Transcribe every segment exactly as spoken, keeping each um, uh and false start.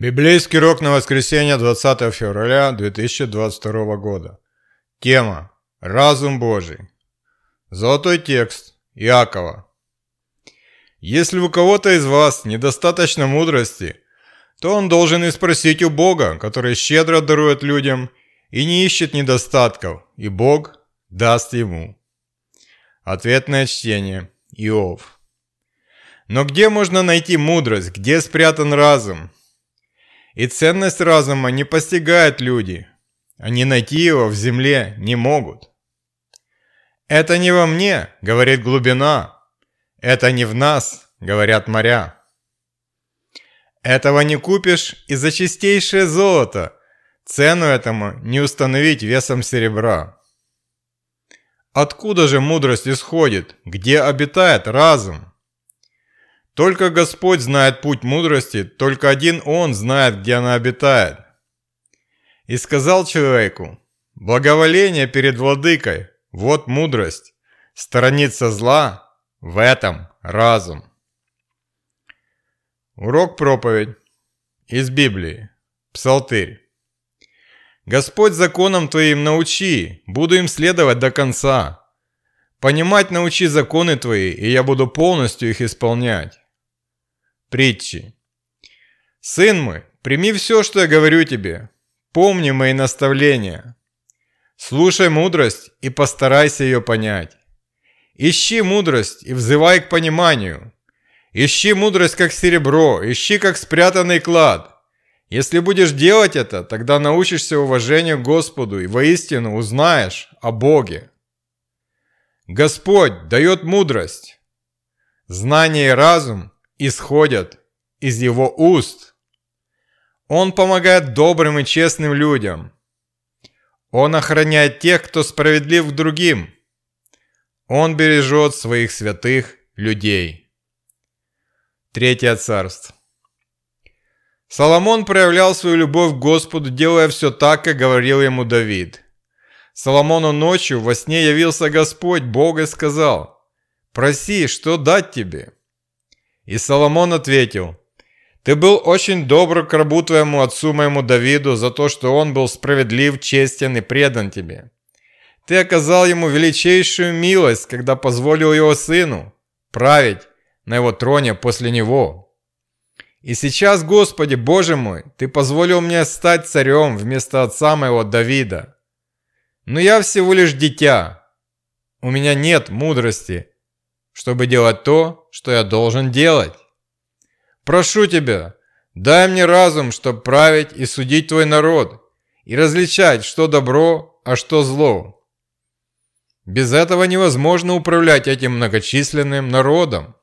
Библейский урок на воскресенье двадцатого февраля две тысячи двадцать второго года. Тема «Разум Божий». Золотой текст Иакова. Если у кого-то из вас недостаточно мудрости, то он должен и спросить у Бога, который щедро дарует людям и не ищет недостатков, и Бог даст ему. Ответное чтение. Иов. Но где можно найти мудрость, где спрятан разум? И ценность разума не постигают люди, они найти его в земле не могут. «Это не во мне», — говорит глубина, «это не в нас», — говорят моря. Этого не купишь и за чистейшее золото, цену этому не установить весом серебра. Откуда же мудрость исходит, где обитает разум? Только Господь знает путь мудрости, только один Он знает, где она обитает. И сказал человеку: благоволение перед владыкой, вот мудрость, сторониться зла, в этом разум. Урок проповедь из Библии, Псалтырь. Господь законом Твоим научи, буду им следовать до конца. Понимать научи законы Твои, и я буду полностью их исполнять. Притчи. Сын мой, прими все, что я говорю тебе, помни мои наставления. Слушай мудрость и постарайся ее понять. Ищи мудрость и взывай к пониманию. Ищи мудрость, как серебро, ищи, как спрятанный клад. Если будешь делать это, тогда научишься уважению к Господу и воистину узнаешь о Боге. Господь дает мудрость. Знание и разум исходят из Его уст. Он помогает добрым и честным людям. Он охраняет тех, кто справедлив к другим. Он бережет своих святых людей. Третье царство. Соломон проявлял свою любовь к Господу, делая все так, как говорил ему Давид. Соломону ночью во сне явился Господь, Бог, и сказал: «Проси, что дать тебе?» И Соломон ответил: «Ты был очень добр к рабу твоему отцу моему Давиду за то, что он был справедлив, честен и предан тебе. Ты оказал ему величайшую милость, когда позволил его сыну править на его троне после него. И сейчас, Господи, Боже мой, ты позволил мне стать царем вместо отца моего Давида. Но я всего лишь дитя, у меня нет мудрости, чтобы делать то, что я должен делать. Прошу тебя, дай мне разум, чтобы править и судить твой народ, и различать, что добро, а что зло. Без этого невозможно управлять этим многочисленным народом».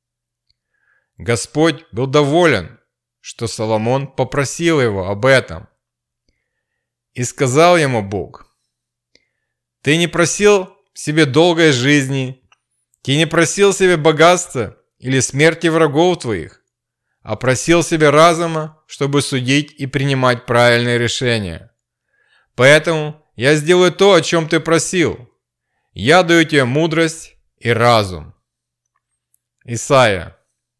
Господь был доволен, что Соломон попросил его об этом. И сказал ему Бог: «Ты не просил себе долгой жизни, ты не просил себе богатства или смерти врагов твоих, а просил себе разума, чтобы судить и принимать правильные решения. Поэтому я сделаю то, о чем ты просил. Я даю тебе мудрость и разум». Исайя.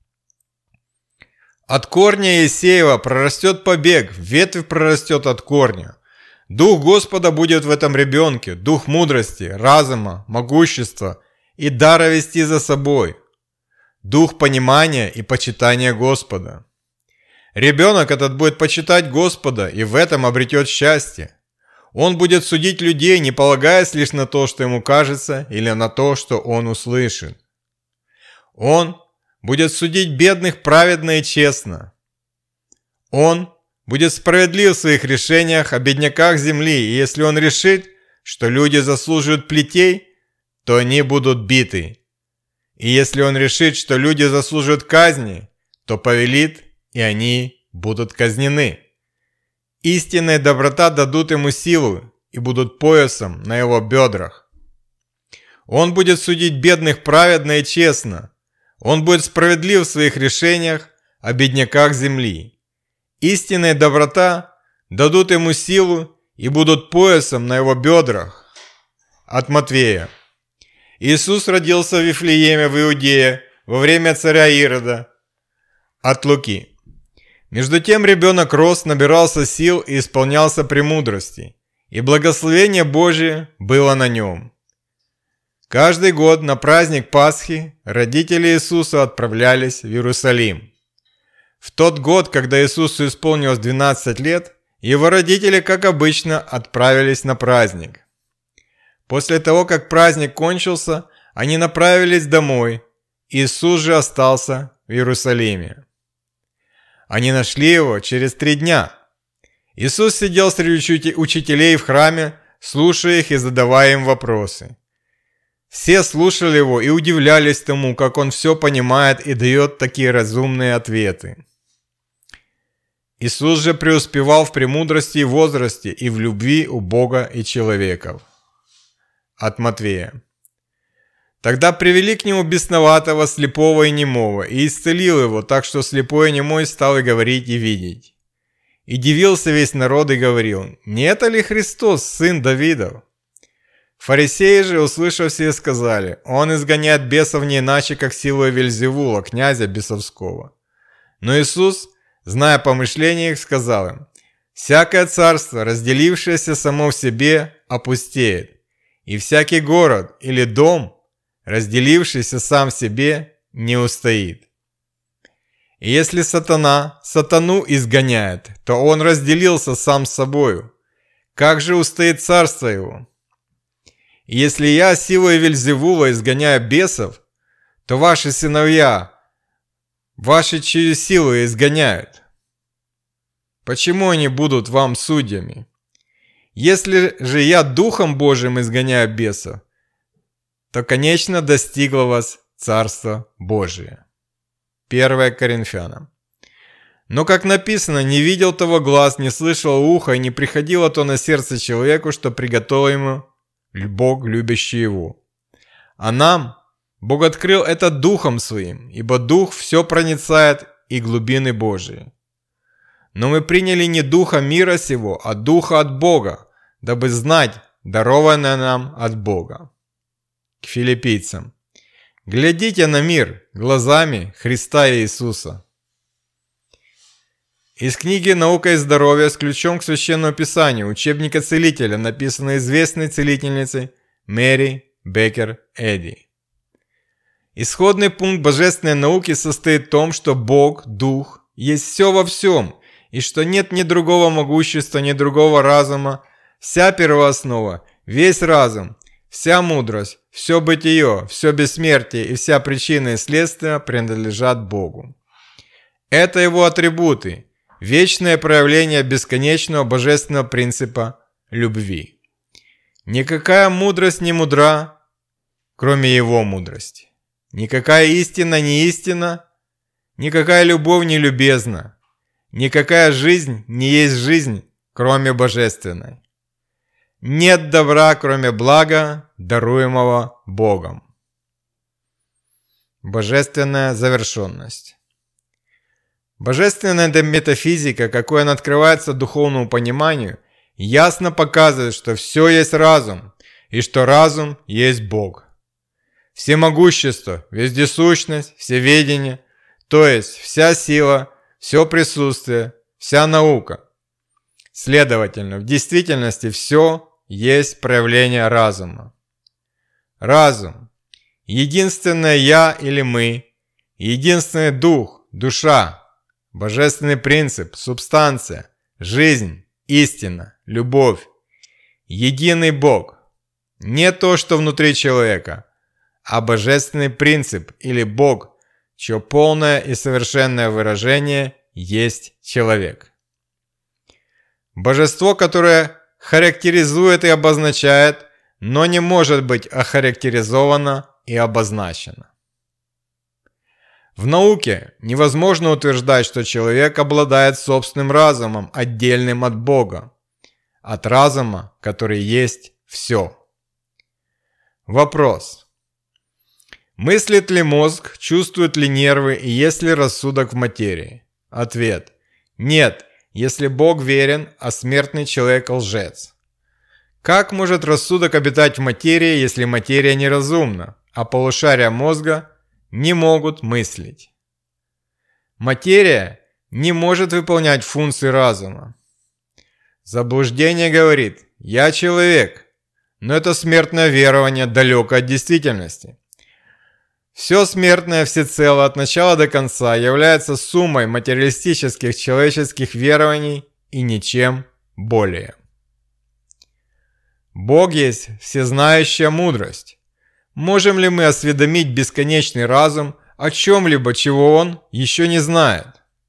«От корня Иисеева прорастет побег, ветвь прорастет от корня. Дух Господа будет в этом ребенке, дух мудрости, разума, могущества и дара вести за собой, дух понимания и почитания Господа. Ребенок этот будет почитать Господа и в этом обретет счастье. Он будет судить людей, не полагаясь лишь на то, что ему кажется, или на то, что он услышит. Он будет судить бедных праведно и честно. Он будет справедлив в своих решениях о бедняках земли, и если он решит, что люди заслуживают плетей, то они будут биты. И если он решит, что люди заслуживают казни, то повелит, и они будут казнены. Истинная доброта дадут ему силу и будут поясом на его бедрах. Он будет судить бедных праведно и честно. Он будет справедлив в своих решениях о бедняках земли. Истинная доброта дадут ему силу и будут поясом на его бедрах». От Матвея. Иисус родился в Вифлееме в Иудее во время царя Ирода. От Луки. Между тем ребенок рос, набирался сил и исполнялся премудрости, и благословение Божие было на нем. Каждый год на праздник Пасхи родители Иисуса отправлялись в Иерусалим. В тот год, когда Иисусу исполнилось двенадцать лет, его родители, как обычно, отправились на праздник. После того, как праздник кончился, они направились домой. Иисус же остался в Иерусалиме. Они нашли его через три дня. Иисус сидел среди учителей в храме, слушая их и задавая им вопросы. Все слушали его и удивлялись тому, как он все понимает и дает такие разумные ответы. Иисус же преуспевал в премудрости и возрасте и в любви у Бога и человеков. От Матвея. Тогда привели к нему бесноватого, слепого и немого, и исцелил его, так что слепой и немой стал и говорить, и видеть. И дивился весь народ и говорил: «Не это ли Христос, сын Давидов?» Фарисеи же, услышав сие, сказали: «Он изгоняет бесов не иначе, как силой Вельзевула, князя бесовского». Но Иисус, зная помышления их, сказал им: «Всякое царство, разделившееся само в себе, опустеет, и всякий город или дом, разделившийся сам в себе, не устоит. И если сатана сатану изгоняет, то он разделился сам с собою. Как же устоит царство его? И если я силой Вельзевула изгоняю бесов, то ваши сыновья ваши чью силу изгоняют. Почему они будут вам судьями? Если же я Духом Божиим изгоняю бесов, то конечно достигло вас Царство Божие. первое Коринфянам. Но, как написано, не видел того глаз, не слышал ухо, и не приходило то на сердце человеку, что приготовил ему Бог, любящий его. А нам Бог открыл это Духом Своим, ибо Дух все проницает и глубины Божии. Но мы приняли не Духа мира сего, а Духа от Бога, дабы знать дарованное нам от Бога. К филиппийцам. Глядите на мир глазами Христа Иисуса. Из книги «Наука и здоровье» с ключом к Священному Писанию, учебника целителя, написанной известной целительницей Мэри Беккер Эдди. Исходный пункт божественной науки состоит в том, что Бог, Дух, есть все во всем, и что нет ни другого могущества, ни другого разума. Вся первооснова, весь разум, вся мудрость, все бытие, все бессмертие и вся причина и следствие принадлежат Богу. Это Его атрибуты, вечное проявление бесконечного божественного принципа любви. Никакая мудрость не мудра, кроме Его мудрости. Никакая истина не истина, никакая любовь не любезна, никакая жизнь не есть жизнь, кроме божественной. Нет добра, кроме блага, даруемого Богом. Божественная завершенность. Божественная метафизика, какой она открывается духовному пониманию, ясно показывает, что все есть разум, и что разум есть Бог. Всемогущество, вездесущность, всеведение, то есть вся сила, все присутствие, вся наука. Следовательно, в действительности все есть проявление разума. Разум, единственное «я» или «мы», единственный дух, душа, божественный принцип, субстанция, жизнь, истина, любовь, единый Бог. Не то, что внутри человека, а божественный принцип или Бог, чье полное и совершенное выражение есть человек. Божество, которое характеризует и обозначает, но не может быть охарактеризовано и обозначено. В науке невозможно утверждать, что человек обладает собственным разумом, отдельным от Бога, от разума, который есть все. Вопрос. Мыслит ли мозг, чувствуют ли нервы и есть ли рассудок в материи? Ответ. Нет, если Бог верен, а смертный человек лжец. Как может рассудок обитать в материи, если материя неразумна, а полушария мозга не могут мыслить? Материя не может выполнять функции разума. Заблуждение говорит: «Я человек», но это смертное верование далеко от действительности. Все смертное всецело от начала до конца является суммой материалистических человеческих верований и ничем более. Бог есть всезнающая мудрость. Можем ли мы осведомить бесконечный разум о чем-либо, чего он еще не знает?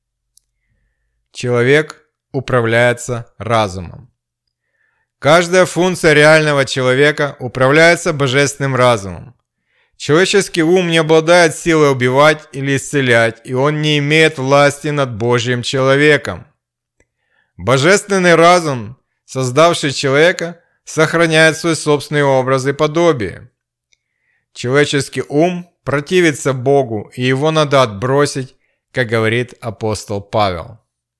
Человек управляется разумом. Каждая функция реального человека управляется божественным разумом. Человеческий ум не обладает силой убивать или исцелять, и он не имеет власти над Божьим человеком. Божественный разум, создавший человека, сохраняет свой собственный образ и подобие. Человеческий ум противится Богу, и его надо отбросить, как говорит апостол Павел.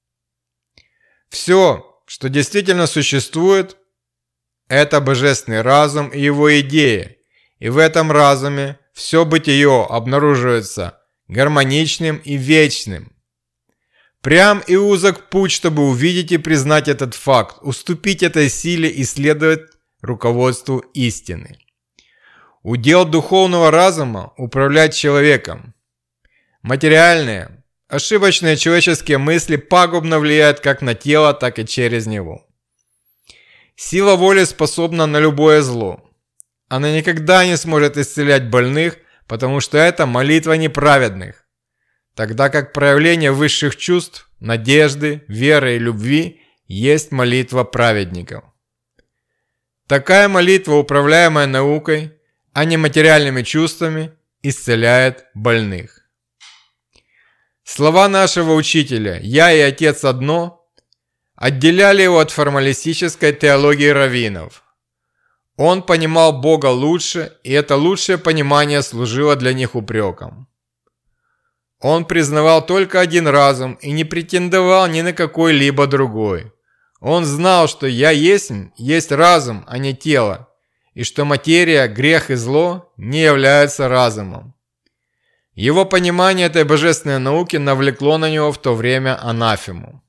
Все, что действительно существует, это божественный разум и его идеи, и в этом разуме все бытие обнаруживается гармоничным и вечным. Прям и узок путь, чтобы увидеть и признать этот факт, уступить этой силе и следовать руководству истины. Удел духовного разума – управлять человеком. Материальные, ошибочные человеческие мысли пагубно влияют как на тело, так и через него. Сила воли способна на любое зло. Она никогда не сможет исцелять больных, потому что это молитва неправедных, тогда как проявление высших чувств, надежды, веры и любви есть молитва праведников. Такая молитва, управляемая наукой, а не материальными чувствами, исцеляет больных. Слова нашего учителя «Я и Отец одно» отделяли его от формалистической теологии раввинов. Он понимал Бога лучше, и это лучшее понимание служило для них упреком. Он признавал только один разум и не претендовал ни на какой-либо другой. Он знал, что «я есть» есть разум, а не тело, и что материя, грех и зло не являются разумом. Его понимание этой божественной науки навлекло на него в то время анафему.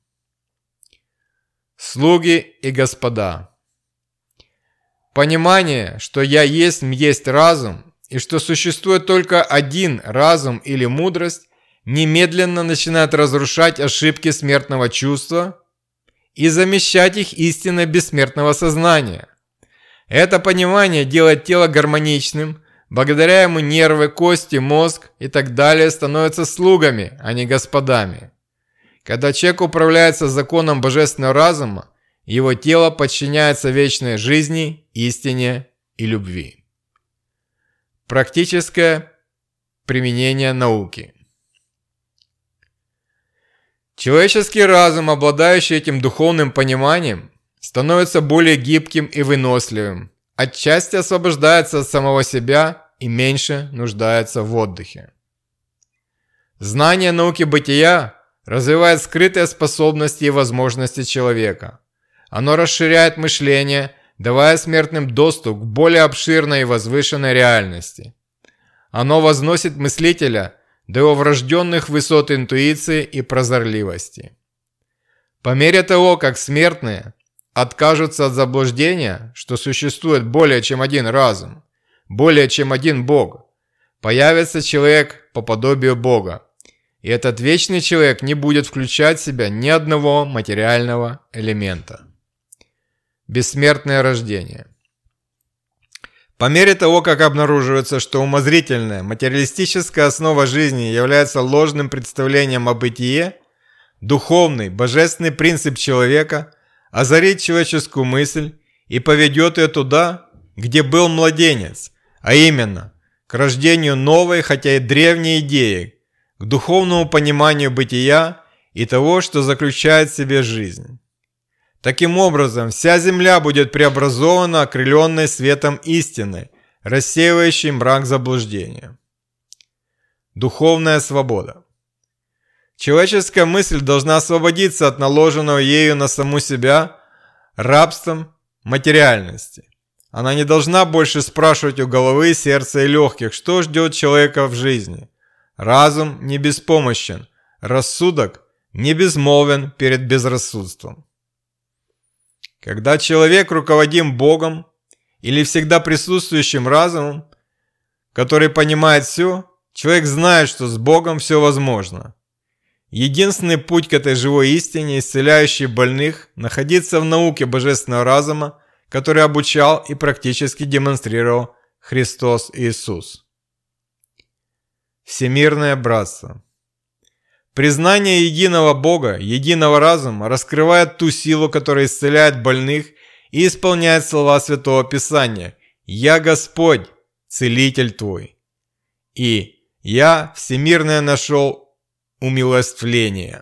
Слуги и господа. Понимание, что «я есть» есть разум, и что существует только один разум или мудрость, немедленно начинает разрушать ошибки смертного чувства и замещать их истиной бессмертного сознания. Это понимание делает тело гармоничным, благодаря ему нервы, кости, мозг и так далее становятся слугами, а не господами. Когда человек управляется законом божественного разума, его тело подчиняется вечной жизни, истине и любви. Практическое применение науки. Человеческий разум, обладающий этим духовным пониманием, становится более гибким и выносливым, отчасти освобождается от самого себя и меньше нуждается в отдыхе. Знание науки бытия развивает скрытые способности и возможности человека. Оно расширяет мышление, давая смертным доступ к более обширной и возвышенной реальности. Оно возносит мыслителя до его врожденных высот интуиции и прозорливости. По мере того, как смертные откажутся от заблуждения, что существует более чем один разум, более чем один Бог, появится человек по подобию Бога, и этот вечный человек не будет включать в себя ни одного материального элемента. Бессмертное рождение. По мере того, как обнаруживается, что умозрительная, материалистическая основа жизни является ложным представлением о бытие, духовный, божественный принцип человека озарит человеческую мысль и поведет ее туда, где был младенец, а именно к рождению новой, хотя и древней идеи, к духовному пониманию бытия и того, что заключает в себе жизнь. Таким образом, вся земля будет преобразована, окрыленной светом истины, рассеивающей мрак заблуждения. Духовная свобода. Человеческая мысль должна освободиться от наложенного ею на саму себя рабством материальности. Она не должна больше спрашивать у головы, сердца и легких, что ждет человека в жизни. Разум не беспомощен, рассудок не безмолвен перед безрассудством. Когда человек руководим Богом или всегда присутствующим разумом, который понимает все, человек знает, что с Богом все возможно. Единственный путь к этой живой истине, исцеляющей больных, находится в науке божественного разума, который обучал и практически демонстрировал Христос Иисус. Всемирное братство. Признание единого Бога, единого разума раскрывает ту силу, которая исцеляет больных и исполняет слова Святого Писания: «Я Господь, целитель твой». И «Я всемирное нашел умилостивление».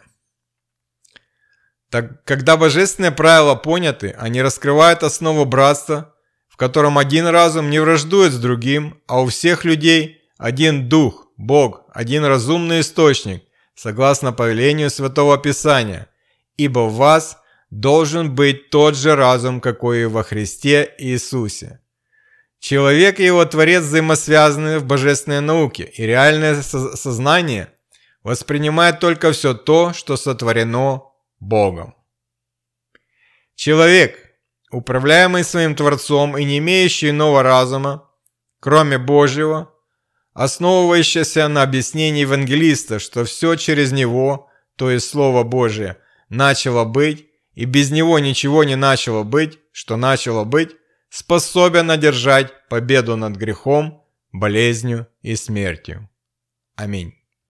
Так, когда божественные правила поняты, они раскрывают основу братства, в котором один разум не враждует с другим, а у всех людей один дух, Бог, один разумный источник, согласно повелению Святого Писания, ибо в вас должен быть тот же разум, какой и во Христе Иисусе. Человек и его Творец взаимосвязаны в божественной науке, и реальное сознание воспринимает только все то, что сотворено Богом. Человек, управляемый своим Творцом и не имеющий иного разума, кроме Божьего, основывающийся на объяснении евангелиста, что все через него, то есть Слово Божие, начало быть, и без него ничего не начало быть, что начало быть, способен одержать победу над грехом, болезнью и смертью. Аминь.